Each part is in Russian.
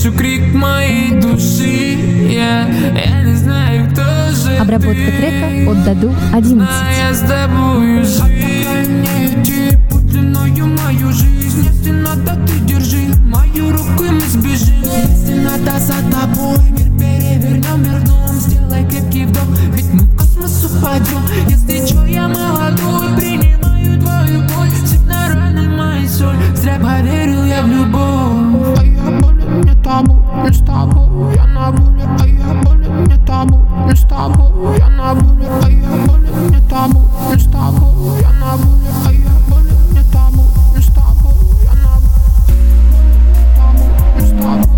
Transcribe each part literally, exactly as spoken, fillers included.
слышу крик моей души. Я, я не знаю, кто же Обработка ты. трека «Отдаду» одиннадцать. Я с тобою жить путь длиною мою жизнь. Если надо, ты держи мою руку, и мы сбежим. Если надо, за тобой мир перевернем, мир дном. Сделай крепкий вдох, ведь мы в космос упадем. Если чё, я молодой, принимаю твою боль. Всегда раны мои соль, зря поверил я в любовь. А я болен, не табу, не с тобой, я на воле. А я болен, не табу, не с тобой, я на воле. А я болен, не табу, не с тобой, я на воле. А я болен, не табу, не с тобой, я на воле. Табу, не с тобой.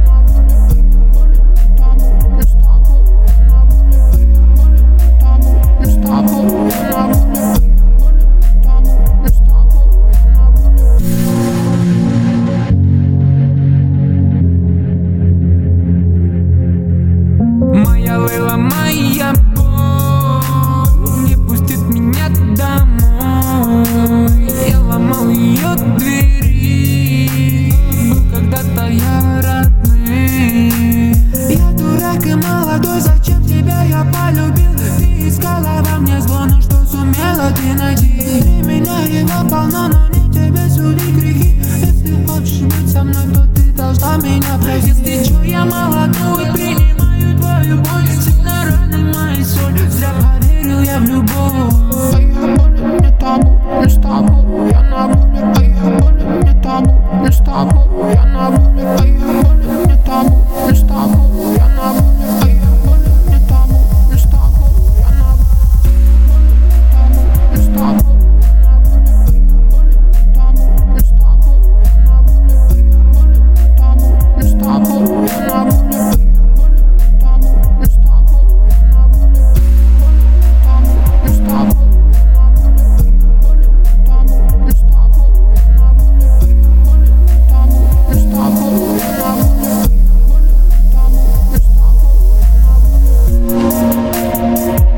Моя Лейла, моя боль не пустит меня домой. Я ломал ее двери, был когда-то я родный. Я дурак и молодой, зачем тебя я полюбил? Ты искала во мне зло, но что сумела ты найти? Ты меня его полно, но не тебе судить грехи. Если хочешь быть со мной, то ты должна меня простить. Если чё, я молодой, принимаю твою боль. Всегда раны мои соль, зря поверил я в любовь. А я болен, не табу, не с тобой, я на воле. А я болен, не табу, не с тобой, я на воле. А я болен, не табу, не с тобой, я на воле. А я болен, не табу, не с тобой, я на воле. Табу, не с тобой.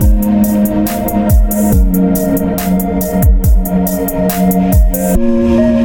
We'll be right back.